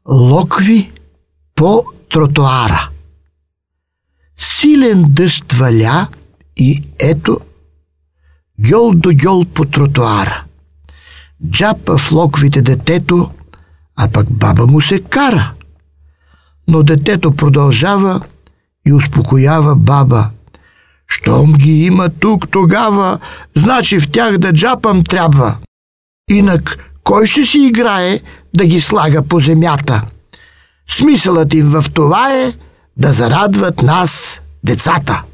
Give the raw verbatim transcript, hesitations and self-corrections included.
Локви по тротоара. Силен дъжд валя и ето гьол до гьол по тротоара. Джапа в локвите детето, а пък баба му се кара. Но детето продължава и успокоява баба. Щом ги има тук тогава, значи в тях да джапам трябва. Инак кой ще си играе да ги слага по земята? Смисълът им в това е да зарадват нас, децата.